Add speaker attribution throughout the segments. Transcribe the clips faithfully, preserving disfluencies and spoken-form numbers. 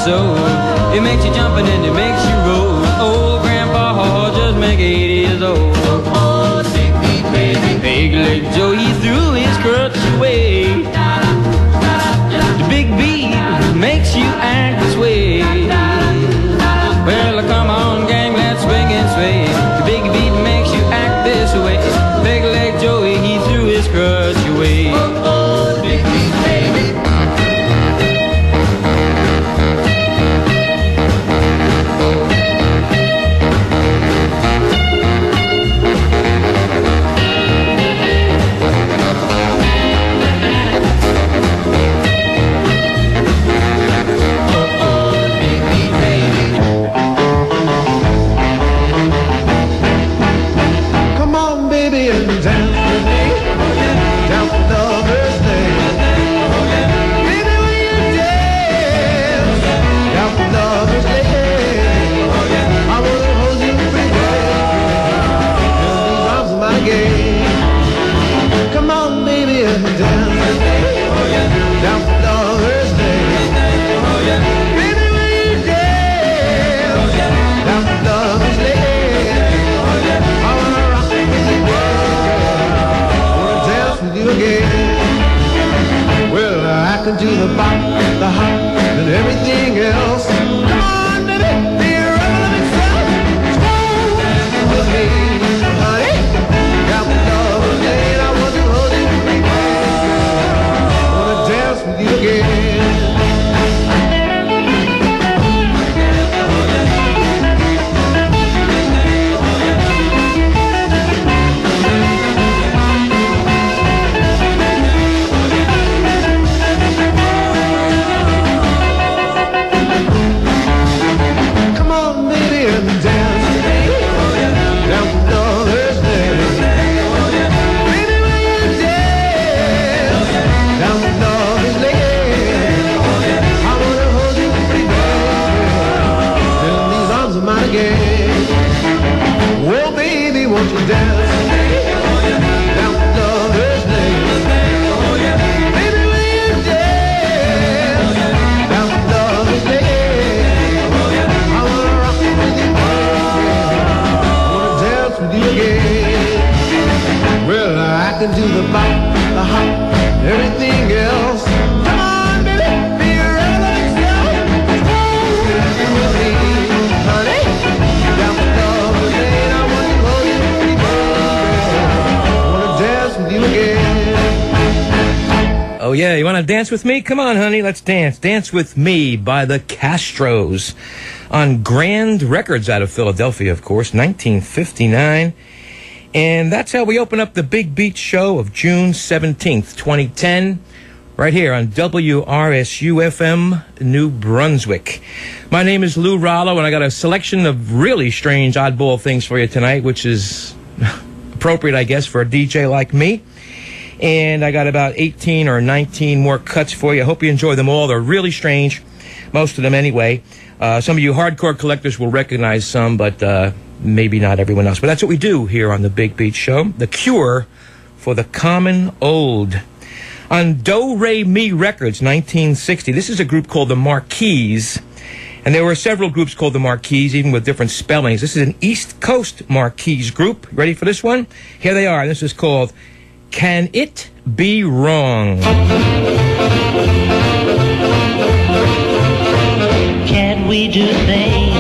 Speaker 1: so. It makes you jump and then it makes you roll. Old Grandpa Hall just make eighty years old. Oh, Big Beat, baby. Big Leg Joe, he threw his crutch away. The Big Beat makes you act this way. Well, come on, gang, let's swing and sway. The Big Beat makes you act this way. Big Leg Joey, he threw his crutch away. Oh, oh, Big Beat, baby.
Speaker 2: Do the bop, the hop, and everything else. Come on, baby, be your relevant self. Swing with me, honey. Got the love again. I want to hold you free. I wanna dance with you again. can do the bop, the hop, everything else. Come on, baby, be your relevant self. With me, honey, down the double lane. I want to hold you pretty good. I want to dance with you again.
Speaker 3: Oh, yeah, you want to dance with me? Come on, honey, let's dance. Dance with Me by the Castros on Grand Records out of Philadelphia, of course, nineteen fifty-nine. And that's how we open up the Big Beat Show of June seventeenth, twenty ten, right here on W R S U F M, New Brunswick. My name is Lou Rollo, and I got a selection of really strange oddball things for you tonight, which is appropriate, I guess, for a D J like me. And I got about eighteen or nineteen more cuts for you. I hope you enjoy them all. They're really strange, most of them anyway. Uh, some of you hardcore collectors will recognize some, but uh, maybe not everyone else. But that's what we do here on the Big Beat Show. The cure for the common old. On Do Re Mi Records, nineteen sixty, this is a group called the Marquis. And there were several groups called the Marquis, even with different spellings. This is an East Coast Marquis group. Ready for this one? Here they are. This is called Can It Be Wrong?
Speaker 4: Can we do things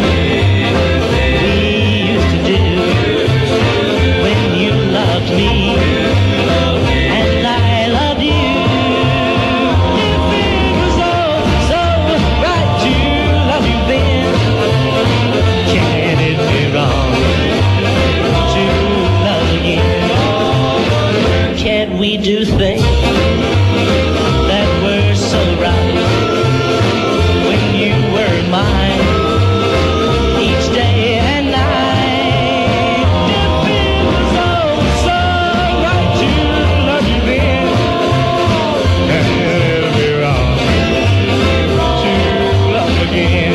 Speaker 4: we used to do when you loved me and I loved you? If it was all so right to love you then, can it be wrong to love again? Can we do things that were so right when you were mine each day and night? If it was all so right to love you then, can it be wrong to love again?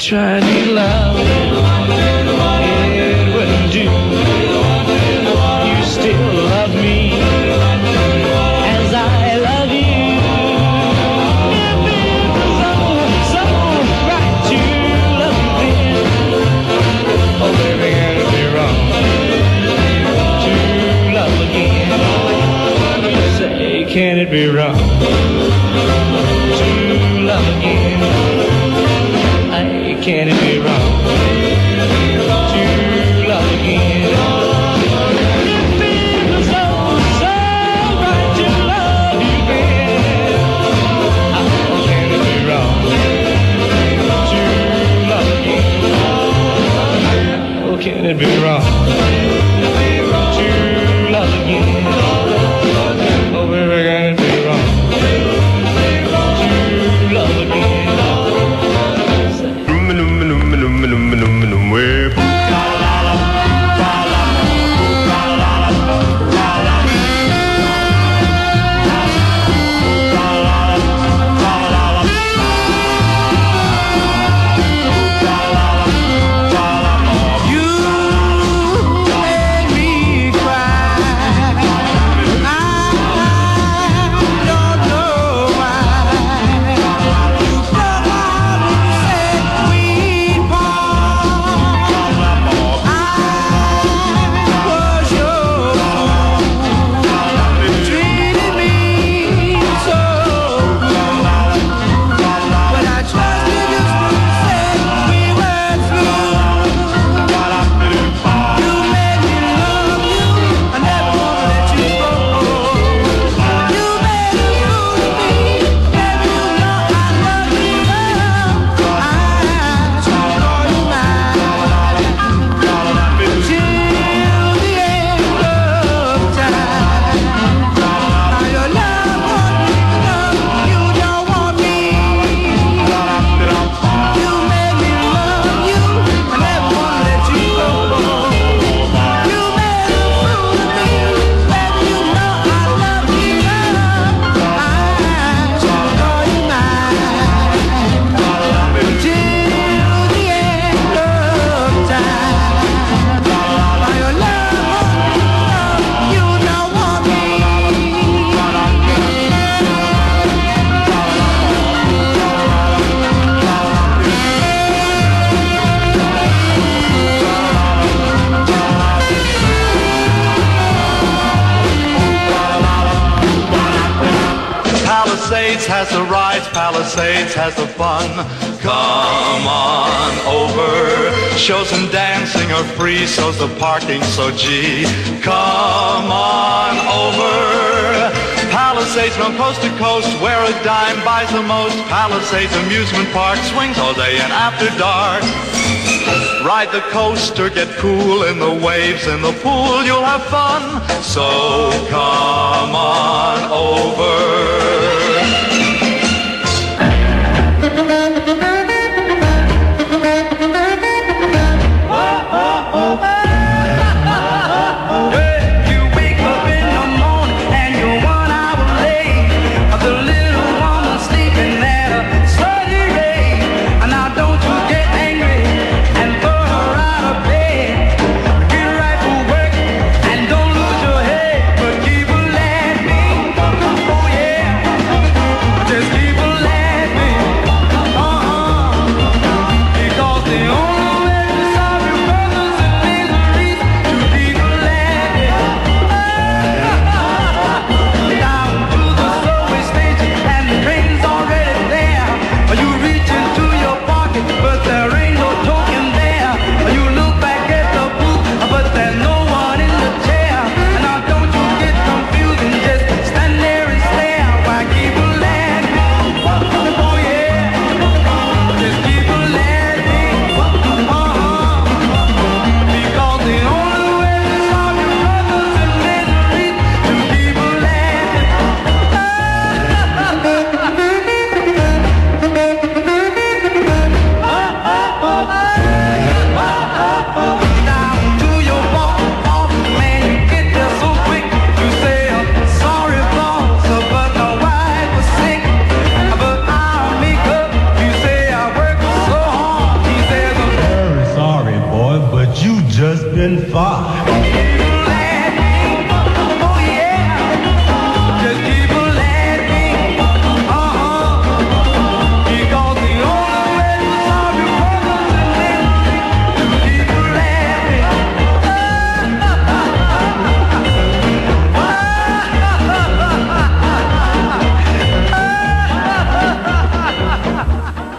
Speaker 4: tried to love, it wouldn't do. You still love me as I love you. If it was all so right to love you then, oh baby, can it be wrong to love again? Say, can it be wrong to love again? Can it be wrong to love again? If it was all so right to love you again, how can it be wrong to love again? Oh, can it be wrong to love again? Oh, baby, can it be wrong to love again?
Speaker 5: Palisades has the rides, Palisades has the fun. Come on over. Shows and dancing are free, so's the parking, so gee. Come on over. Palisades from coast to coast, where a dime buys the most. Palisades amusement park swings all day and after dark. Ride the coaster, get cool in the waves, in the pool, you'll have fun. So come on over.
Speaker 2: Just keep a laughing.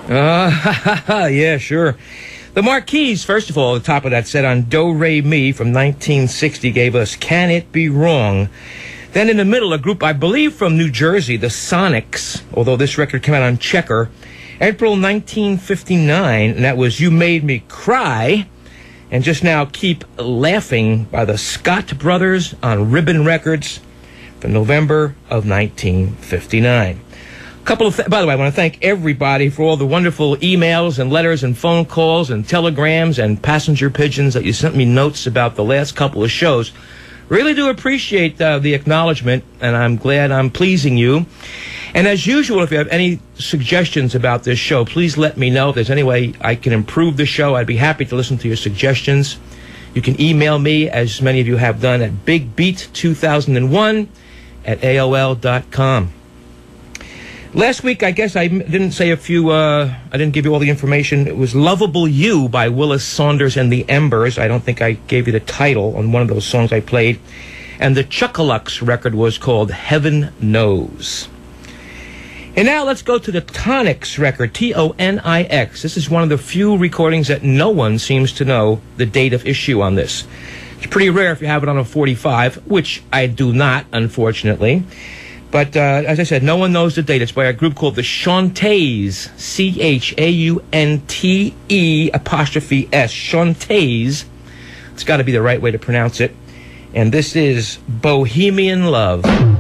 Speaker 3: Uh, yeah, sure. The Marquis, first of all, the top of that set on Do Re Mi from nineteen sixty gave us Can It Be Wrong? Then in the middle, a group, I believe from New Jersey, the Sonics, although this record came out on Checker, April nineteen fifty-nine, and that was You Made Me Cry. And just now, Keep Laughing by the Scott Brothers on Ribbon Records from November of nineteen fifty-nine. Couple of th- by the way, I want to thank everybody for all the wonderful emails and letters and phone calls and telegrams and passenger pigeons that you sent me notes about the last couple of shows. Really do appreciate uh, the acknowledgement, and I'm glad I'm pleasing you. And as usual, if you have any suggestions about this show, please let me know. If there's any way I can improve the show, I'd be happy to listen to your suggestions. You can email me, as many of you have done, at big beat two thousand one at A O L dot com. Last week, I guess I m- didn't say a few, uh, I didn't give you all the information. It was Lovable You by Willis Saunders and the Embers. I don't think I gave you the title on one of those songs I played. And the Chuckalux record was called Heaven Knows. And now let's go to the Tonix record, T O N I X. This is one of the few recordings that no one seems to know the date of issue on this. It's pretty rare if you have it on a forty-five, which I do not, unfortunately. But, uh, as I said, no one knows the date. It's by a group called the Chauntays, C H A U N T E apostrophe S, Chauntays. It's got to be the right way to pronounce it. And this is Bohemian Love.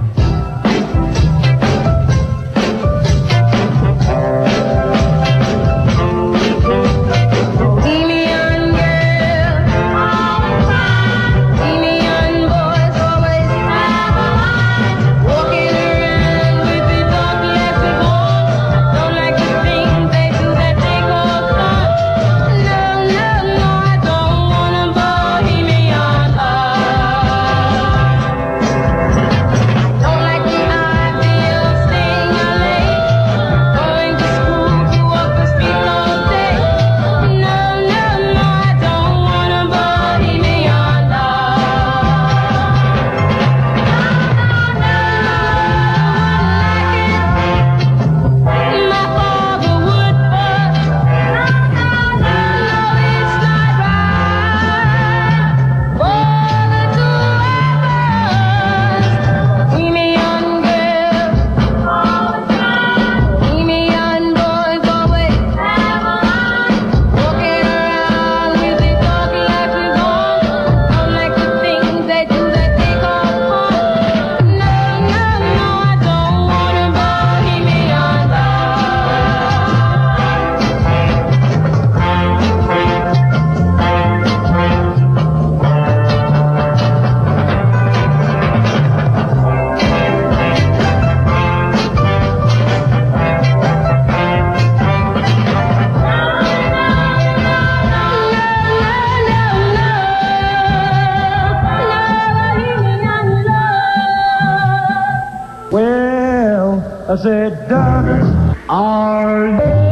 Speaker 4: I said, darling, are you?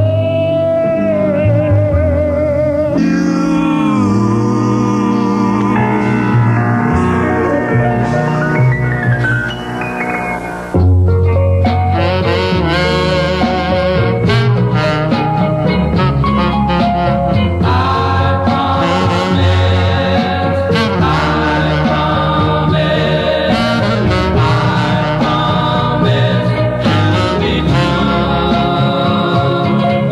Speaker 1: I promise, I promise to be true.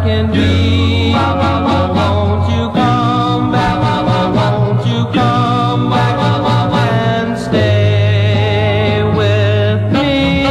Speaker 1: can be. Won't you come back? Won't you come back and stay with me?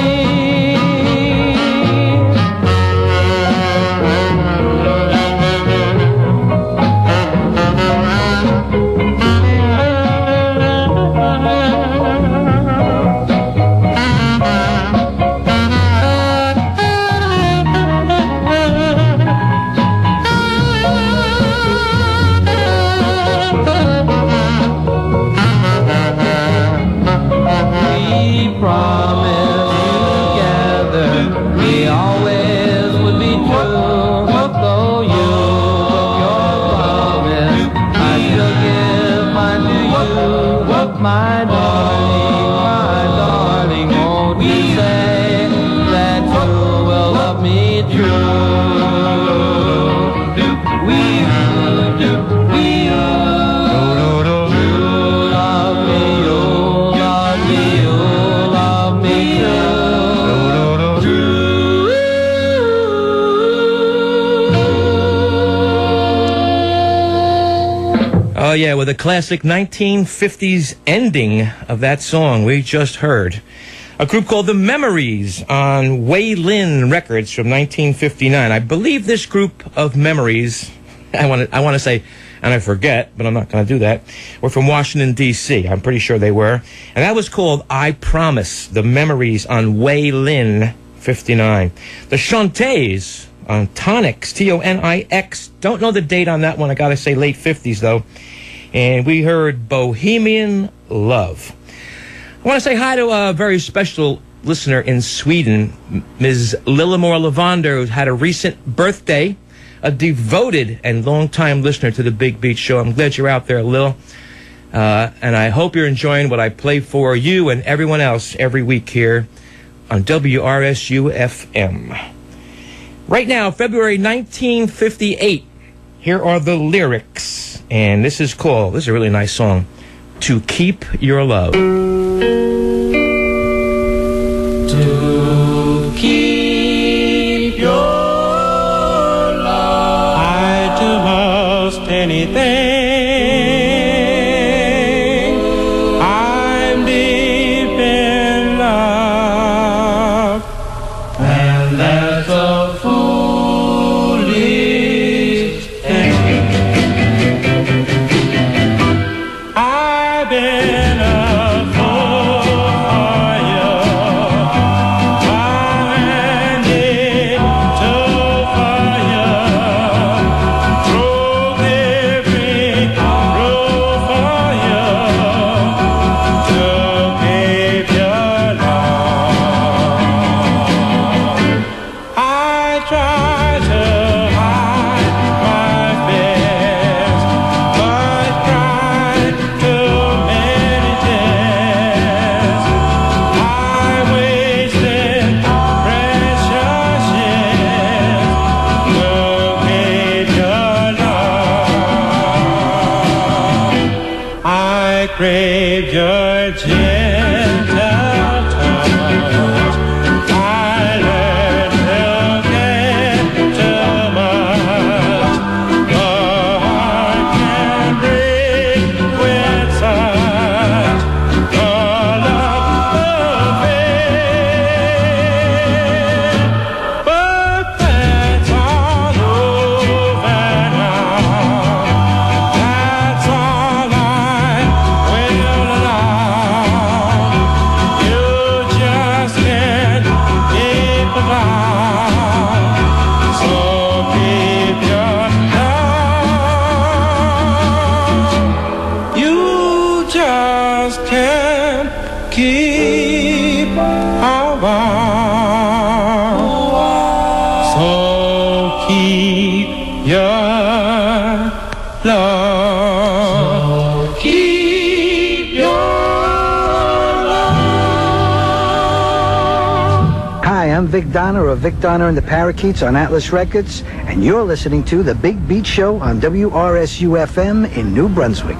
Speaker 1: We promised together we always would be true. Though you broke your promise, I still give mine to you. My darling, my darling, won't you say that you will love me true? We do, we do. You love me, you love me, you love me true.
Speaker 3: Oh, yeah, with a classic nineteen fifties ending of that song we just heard. A group called The Memories on Wei Lin Records from nineteen fifty-nine. I believe this group of Memories, I want to I want to say, and I forget, but I'm not going to do that, were from Washington, D C I'm pretty sure they were. And that was called I Promise, The Memories on Wei Lin fifty-nine. The Shantays on Tonix, T O N I X. Don't know the date on that one. I got to say late fifties, though. And we heard Bohemian Love. I want to say hi to a very special listener in Sweden, Miz Lillemore Lavander, who had a recent birthday, a devoted and long-time listener to the Big Beat Show. I'm glad you're out there, Lil. Uh, and I hope you're enjoying what I play for you and everyone else every week here on W R S U F M. Right now, February nineteen fifty-eight, here are the lyrics. And this is called, this is a really nice song, To Keep Your Love.
Speaker 1: To keep your love,
Speaker 4: I'd do most anything. I'm deep in love,
Speaker 1: and that's a foolish thing.
Speaker 4: I've been a fool for you, blinded to fire, broke every rule for you, to keep your love. I try to hide my fears, but cried too many tears. I wasted precious years to keep your love. I craved your gentle touch. I learned to get too much. The heart can break with such a love affair. But that's all over now. That's all I will allow. You just can't keep the vow. So keep your love. You just can't keep our vow. So keep your love. Keep your love.
Speaker 6: Hi, I'm Vic Donner of Vic Donner and the Parakeets on Atlas Records, and you're listening to The Big Beat Show on W R S U F M in New Brunswick.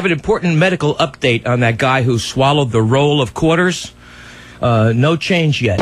Speaker 3: have an important medical update on that guy who swallowed the roll of quarters. Uh, no change yet.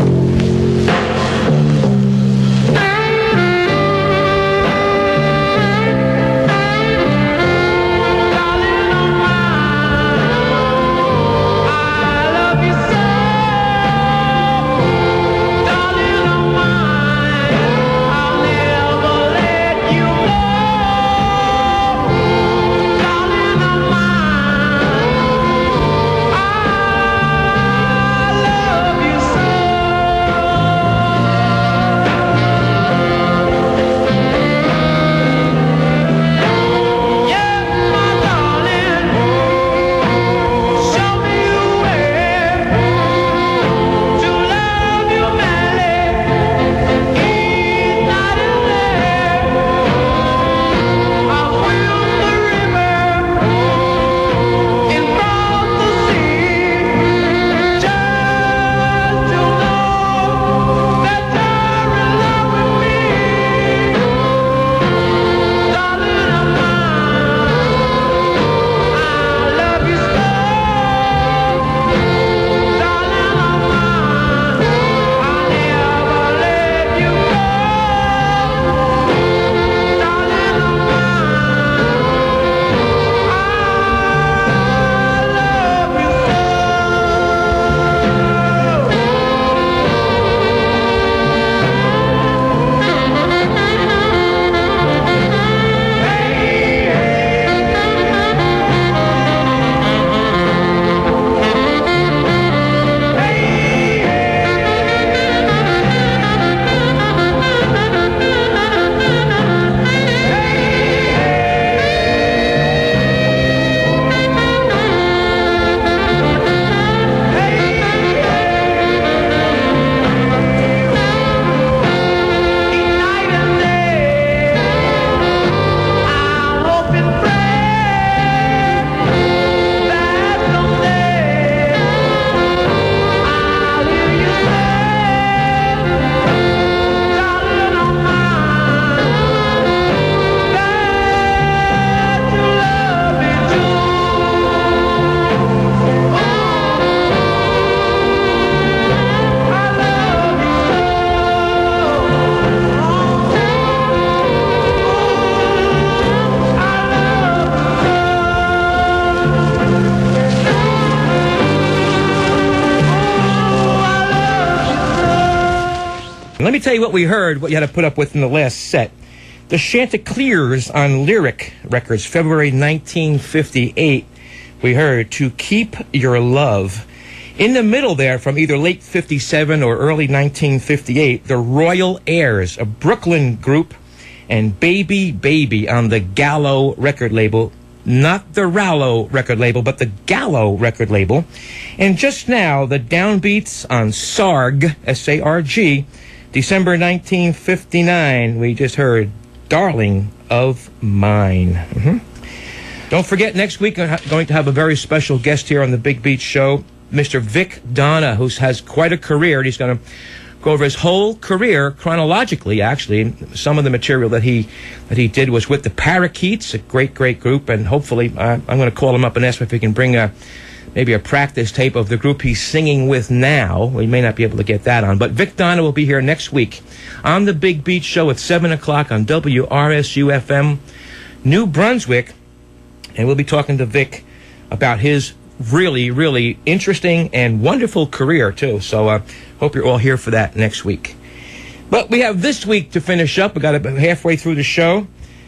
Speaker 3: Let me tell you what we heard, what you had to put up with in the last set. The Chanticleers on Lyric Records, February nineteen fifty-eight. We heard To Keep Your Love. In the middle there, from either late fifty-seven or early nineteen fifty-eight, the Royal Airs, a Brooklyn group, and Baby Baby on the Gallo record label. Not the Rallo record label, but the Gallo record label. And just now, the Downbeats on Sarg, S A R G, December nineteen fifty-nine. We just heard Darling of Mine. Mm-hmm. Don't forget, next week I'm going to have a very special guest here on the Big Beat Show, Mister Vic Donna, who has quite a career. He's going to go over his whole career chronologically, actually. Some of the material that he that he did was with the Parakeets, a great, great group, and hopefully uh, I'm going to call him up and ask him if he can bring a maybe a practice tape of the group he's singing with now. We may not be able to get that on, but Vic Donna will be here next week on the Big Beat Show at seven o'clock on W R S U F M, New Brunswick, and we'll be talking to Vic about his really, really interesting and wonderful career, too. So uh, hope you're all here for that next week. But we have this week to finish up. We got about halfway through the show.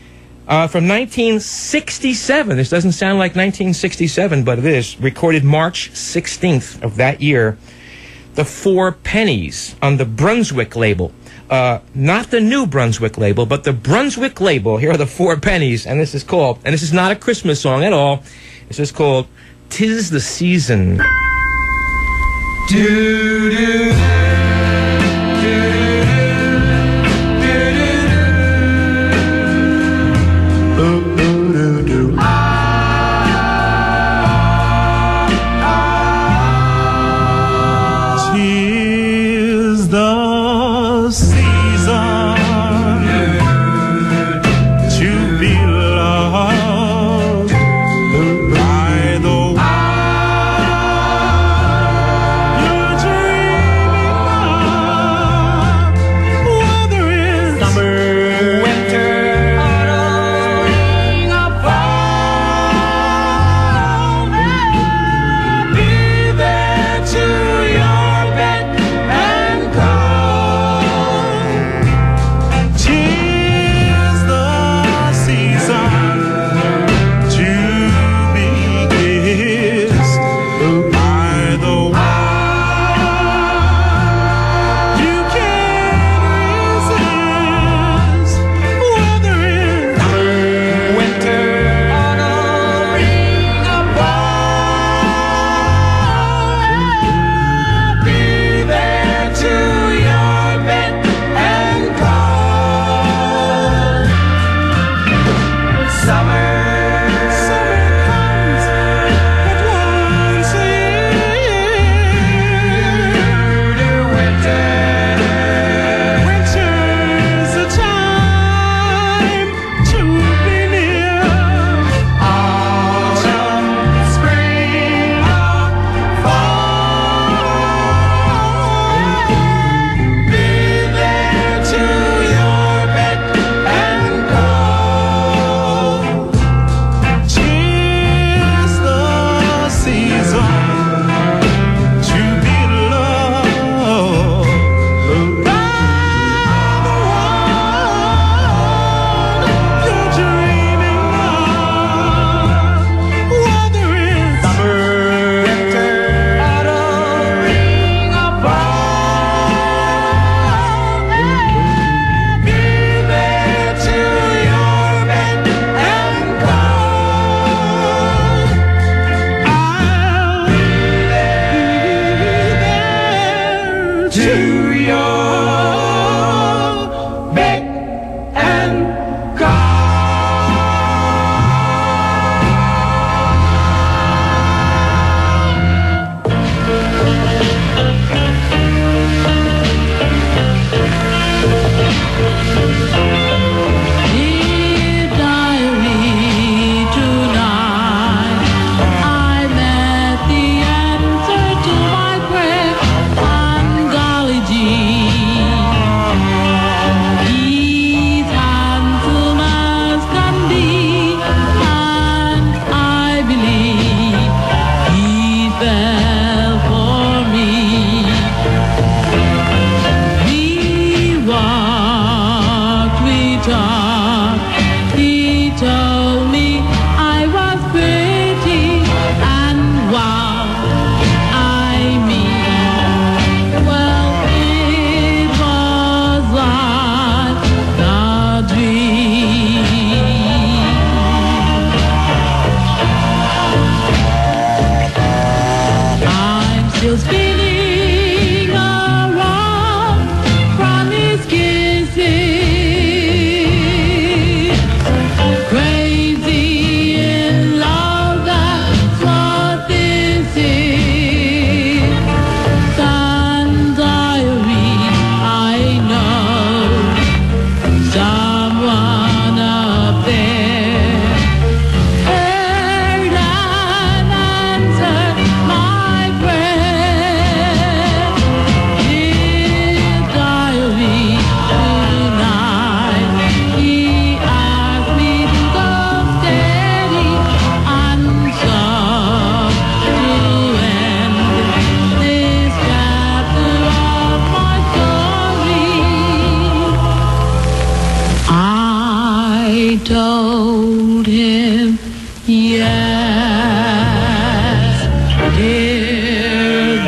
Speaker 3: Uh, from nineteen sixty-seven. This doesn't sound like nineteen sixty-seven, but it is. Recorded March sixteenth of that year. The Four Pennies on the Brunswick label. Uh, not the New Brunswick label, but the Brunswick label. Here are the Four Pennies, and this is called, and this is not a Christmas song at all. This is called 'Tis the Season. Do, do,
Speaker 7: By He fell for me. We walked, we talked. He told me I was pretty, and wow, I mean, well, it was like a dream. I'm still spinning around from his kisses, crazy in love, that's what this is. Sun diary, I know someone up there heard and answered my prayer. Dear diary, tonight he asked me to go steady and so to end this chapter of my story. I told him yes, dear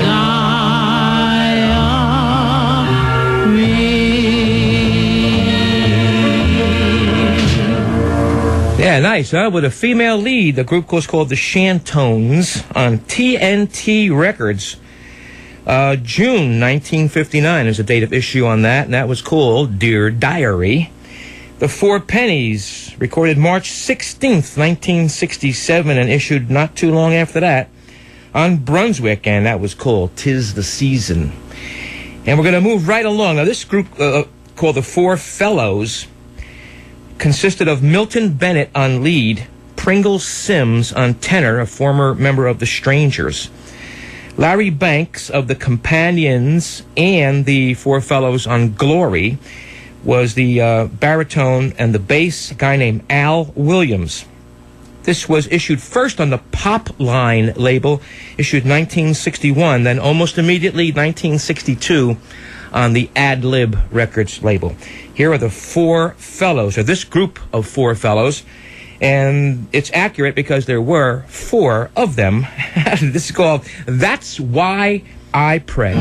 Speaker 7: diary.
Speaker 3: Yeah, nice, huh? With a female lead, the group was called the Shantones on T N T Records. Uh, June nineteen fifty-nine is the date of issue on that, and that was called Dear Diary. The Four Pennies, recorded March sixteenth, nineteen sixty-seven, and issued not too long after that on Brunswick, and that was called Tis the Season. And we're going to move right along. Now, this group uh, called the Four Fellows consisted of Milton Bennett on lead, Pringle Sims on tenor, a former member of the Strangers, Larry Banks of the Companions, and the Four Fellows on Glory was the uh, baritone and the bass, a guy named Al Williams. This was issued first on the Pop Line label, issued nineteen sixty-one, then almost immediately nineteen sixty-two on the Ad Lib Records label. Here are the Four Fellows, or this group of Four Fellows, and it's accurate because there were four of them. This is called That's Why I Pray.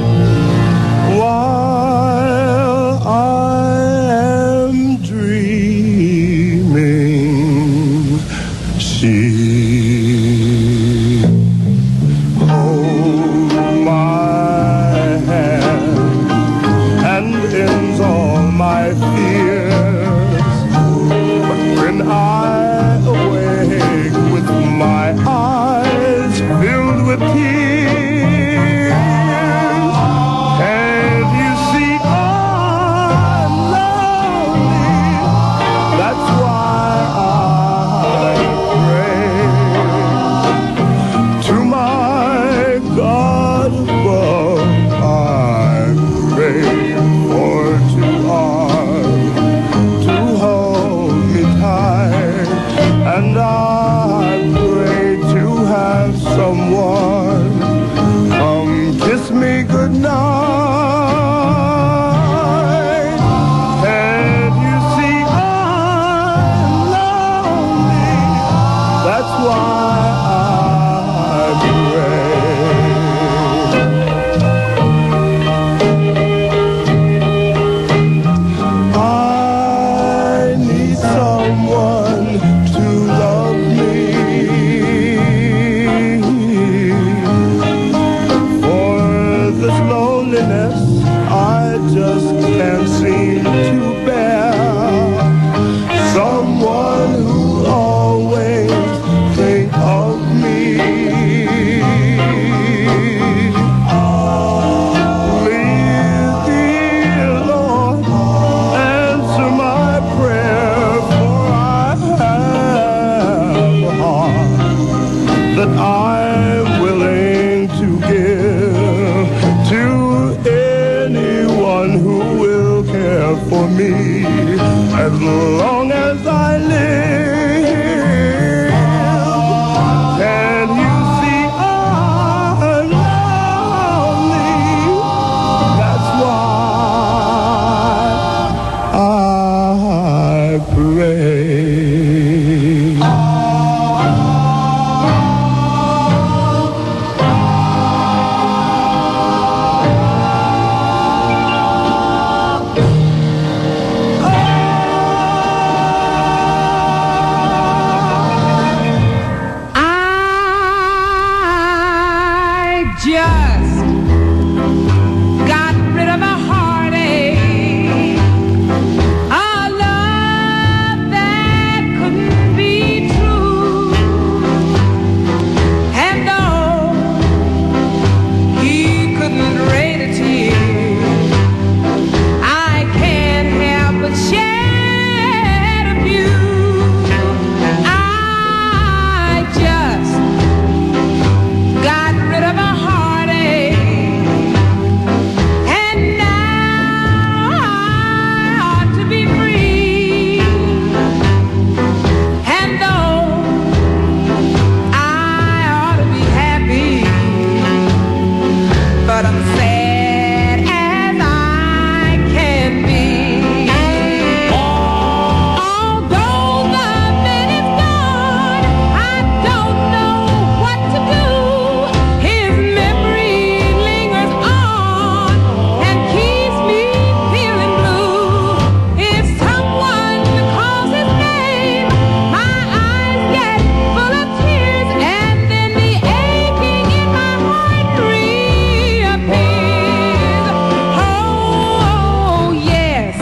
Speaker 2: While I am dreaming, she holds my hand and ends all my fears. But when I awake with my eyes filled with tears, and you see I'm lonely, that's why I pray to my God above. I pray for two arms to hold me tight, and I pray to have someone come kiss me goodnight. And you see I'm lonely, that's why I pray. I need someone to love me, for this loneliness I just can't seem to bear. Someone who always think of me. Please, dear Lord, answer my prayer, for I have a heart that I'm willing to give to anyone who will care for me as long as I live. And
Speaker 7: just got rid of a heartache, a love that couldn't be true. And though he couldn't rain a tear, I can't help but shed a few. I just got rid of a heartache, and now I ought to be free. And though I ought to be happy, but I'm sad as I can be. Although the minute's gone, I don't know what to do. His memory lingers on and keeps me feeling blue. If someone calls his name, my eyes get full of tears, and then the aching in my heart reappears. Oh, yes,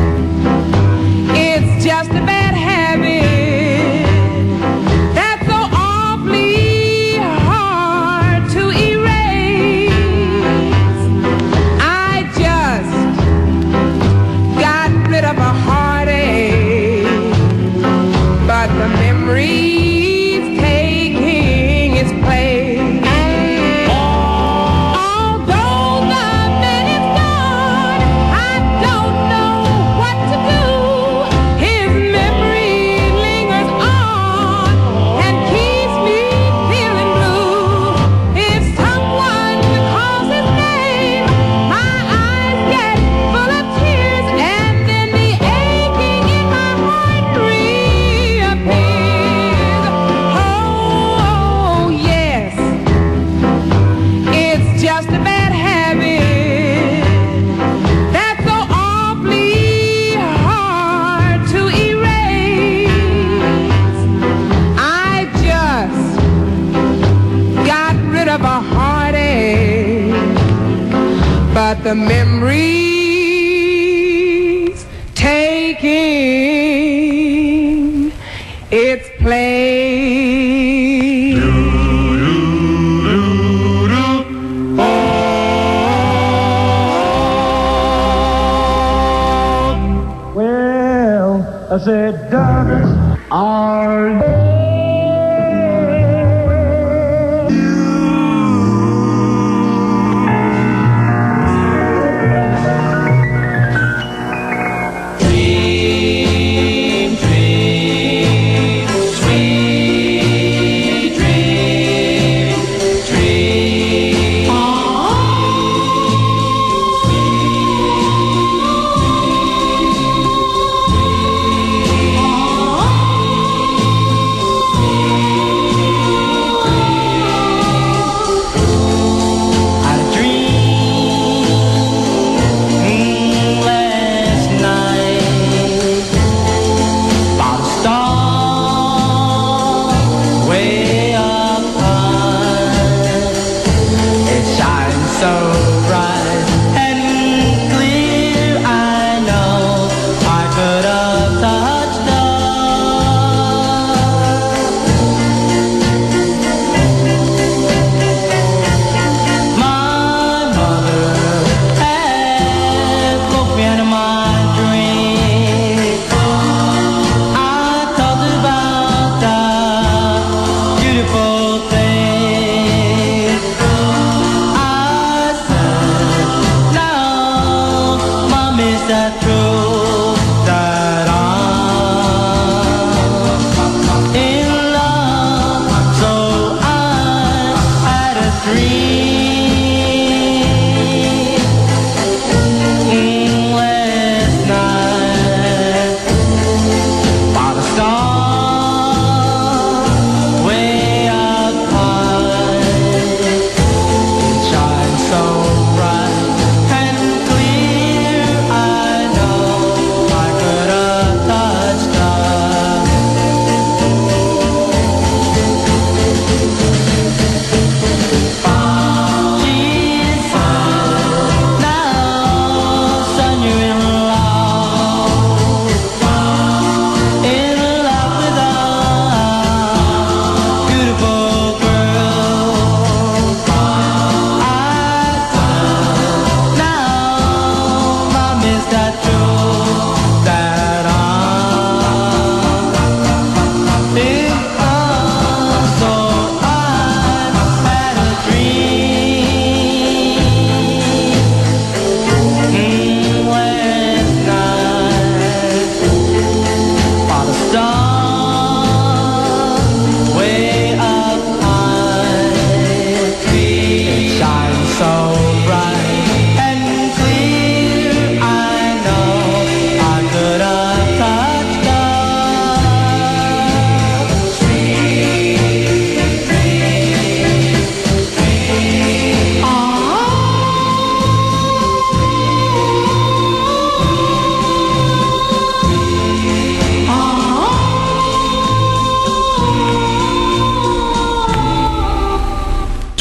Speaker 7: it's just a bad habit that's so awfully hard to erase. I just got rid of a heartache, but the memory's taking its place. Although the minute's gone, I don't know what to do. His memory lingers on and keeps me feeling blue. If someone calls his name, my eyes get full of tears, and then the aching in my heart reappears. Oh, yes, it's just a bad habit that's so awfully hard to erase. I just got rid of a heartache, but the memory's taking its place.
Speaker 4: Well, I said, dollars are
Speaker 1: Dream, dream, sweet dream, dream. Had a dream last night about a star way up high. It shines so bright and clear. I know I could have touched the my mother had woke me out of my dream. I thought about that beautiful thing. I said, now, Mom, is that true that I'm in love? So I had a dream mm, last night about a star way up high. It shines so bright and clear. I know I could have touched her.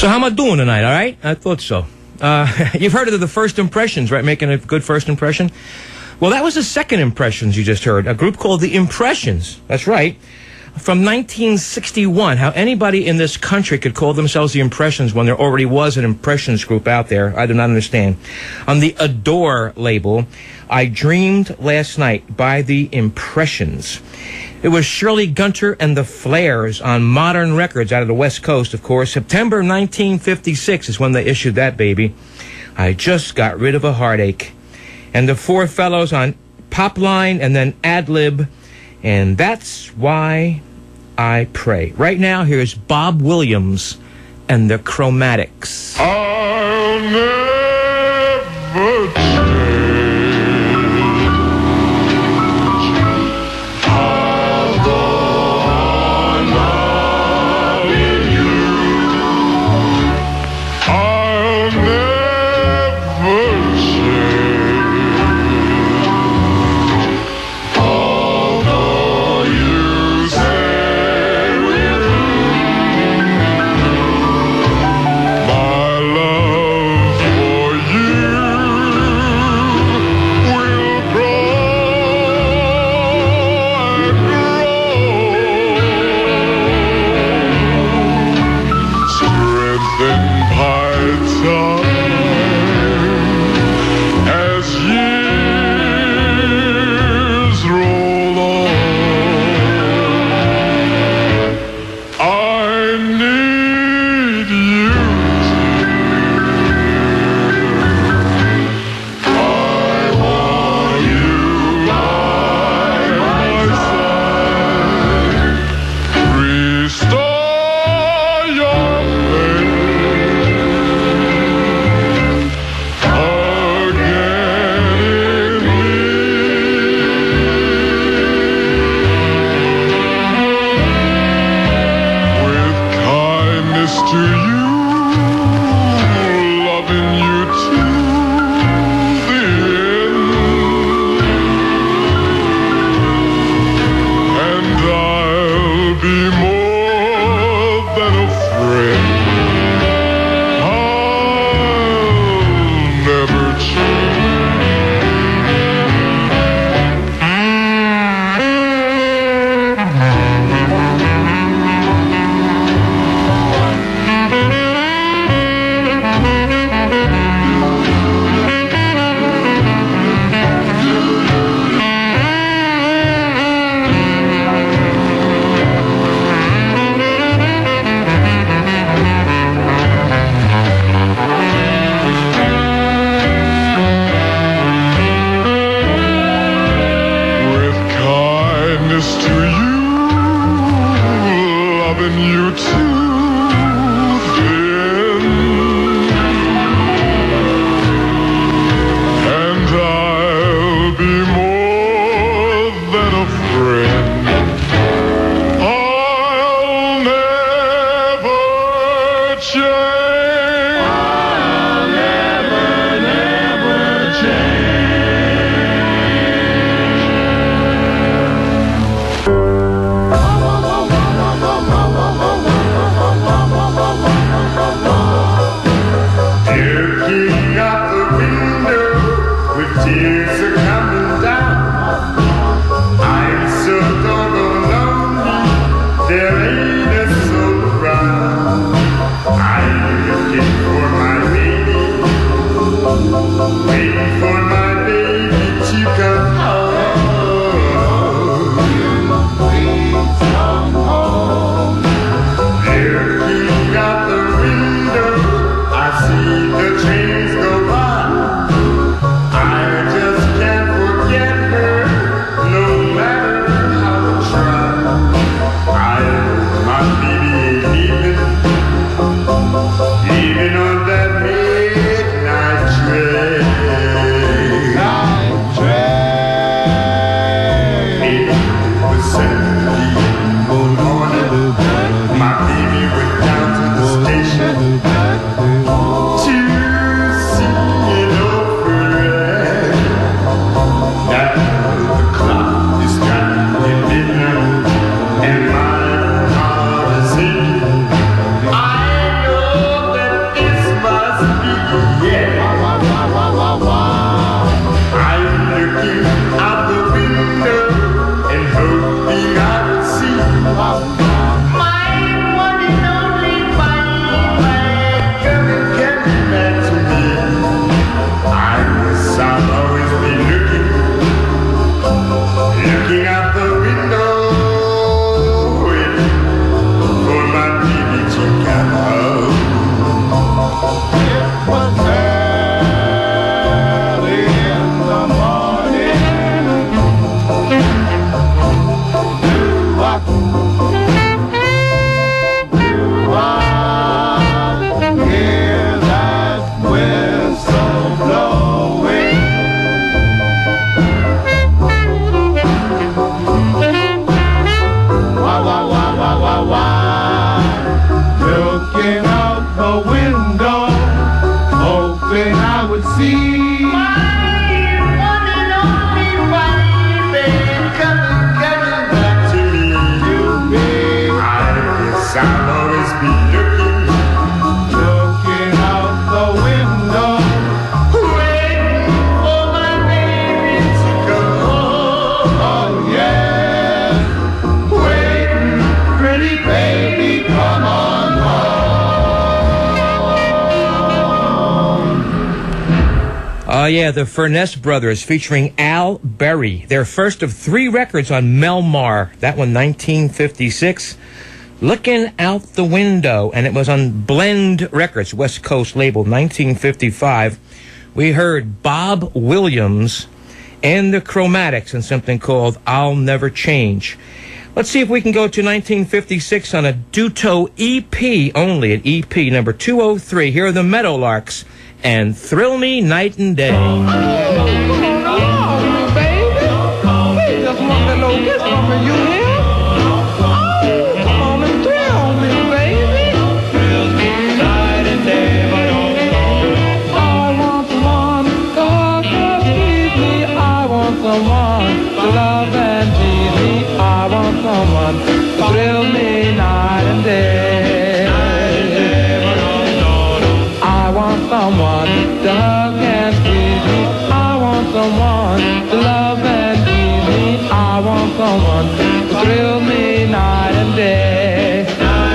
Speaker 3: So how am I doing tonight, all right? I thought so. Uh, you've heard of the First Impressions, right? Making a good first impression? Well, that was the second Impressions you just heard. A group called the Impressions. That's right. From nineteen sixty-one. How anybody in this country could call themselves the Impressions when there already was an Impressions group out there, I do not understand. On the Adore label, I Dreamed Last Night by the Impressions. It was Shirley Gunter and the Flares on Modern Records out of the West Coast, of course. September nineteen fifty-six is when they issued that baby. I Just Got Rid of a Heartache. And the Four Fellows on Popline and then Ad-Lib. And That's Why I Pray. Right now, here's Bob Williams and the Chromatics.
Speaker 8: I'll never change. I'll go on loving you. I'll never change. Although you say we're my love for you will grow and grow, strengthened by time as years roll on. I need you, dear. I want you by my side. Restore your faith again in me. With kindness to you, loving you to the end, and I'll be more than a friend. I'll never change.
Speaker 3: yeah, the Furness Brothers featuring Al Berry. Their first of three records on Melmar. That one, nineteen fifty-six. Looking Out the Window. And it was on Blend Records, West Coast label, nineteen fifty-five. We heard Bob Williams and the Chromatics in something called I'll Never Change. Let's see if we can go to nineteen fifty-six on a Duto E P only, an E P number two oh three. Here are the Meadowlarks and Thrill Me Night and Day.
Speaker 2: Come on along, baby. We just want a little kiss from you here. Oh, come on and thrill me, baby.
Speaker 4: Thrills me night and day, but oh,
Speaker 2: I want someone to hug and squeeze me. I want someone to love and tease me. I want someone to thrill me night and day. I want someone to hug and squeeze me. I want someone to love and tease me. I want someone to thrill me night and day.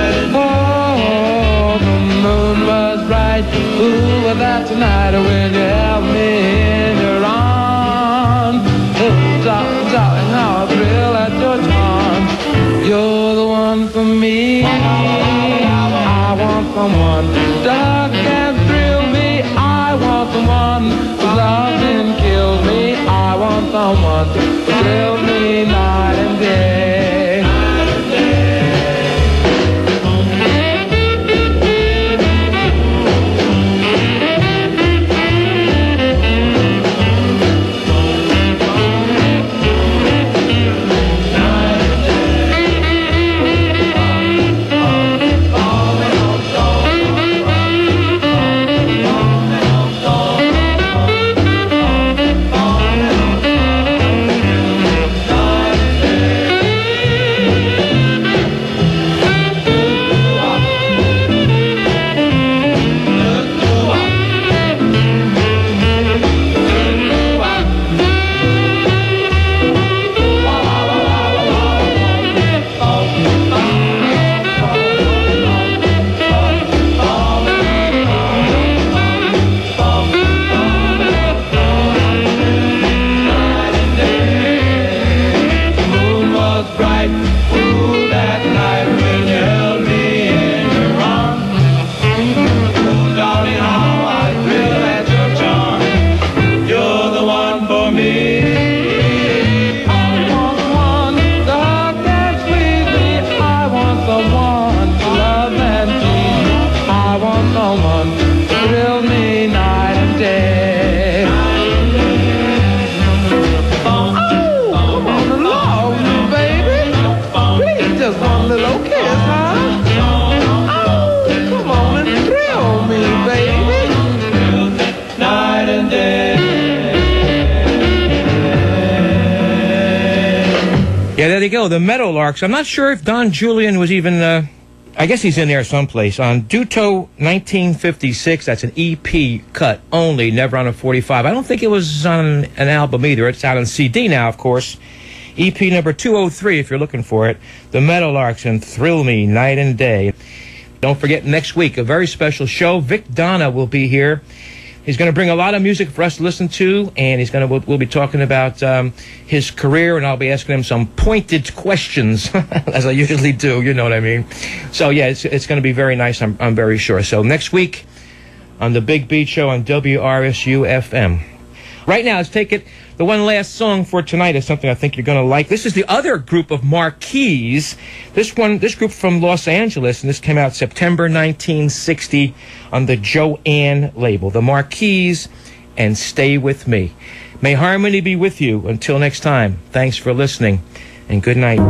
Speaker 2: Oh, the moon was bright. Ooh, was that tonight when you held me in your arms? Oh, darling, darling, how I thrill at your charms. You're the one for me. I want someone to hug and thrill me. I want someone who loves and kills me. I want someone to thrill me night and day.
Speaker 3: There you go, the Meadowlarks. I'm not sure if Don Julian was even, uh, I guess he's in there someplace. On Duto nineteen fifty-six, that's an E P cut only, never on a forty-five. I don't think it was on an album either. It's out on C D now, of course. E P number two oh three, if you're looking for it. The Meadowlarks and Thrill Me Night and Day. Don't forget, next week, a very special show. Vic Donna will be here. He's going to bring a lot of music for us to listen to, and he's going to we'll, we'll be talking about um, his career, and I'll be asking him some pointed questions, as I usually do. You know what I mean? So yeah, it's it's going to be very nice. I'm I'm very sure. So next week on the Big Beat Show on W R S U F M. Right now, let's take it. The one last song for tonight is something I think you're going to like. This is the other group of Marquees. This one, this group from Los Angeles, and this came out September nineteen sixty on the Joanne label. The Marquees and Stay With Me. May harmony be with you. Until next time, thanks for listening, and good night.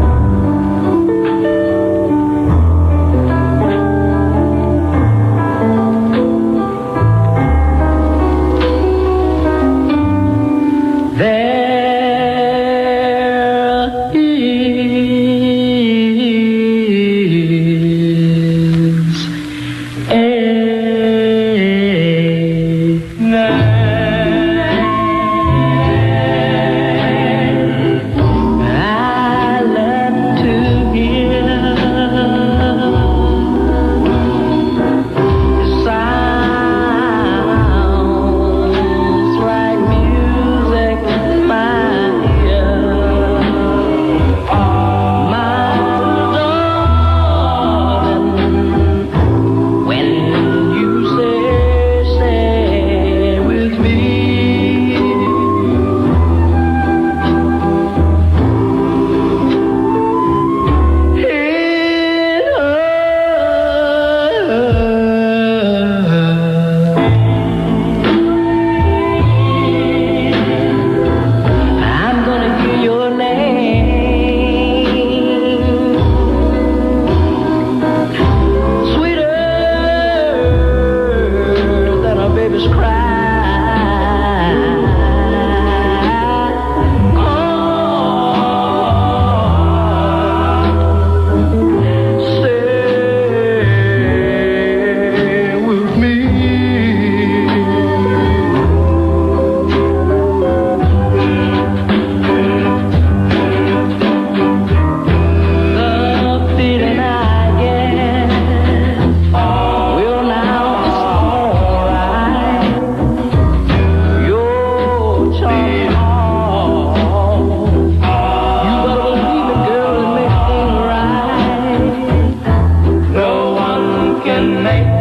Speaker 9: Right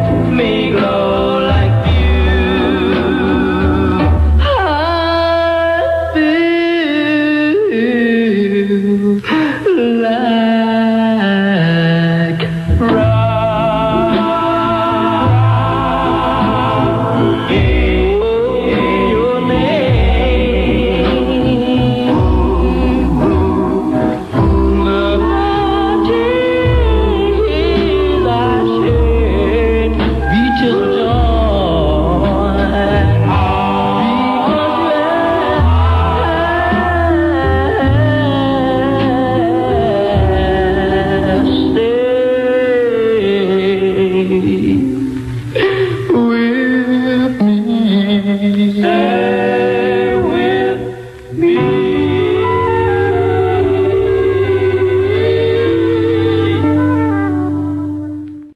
Speaker 1: Meatloaf.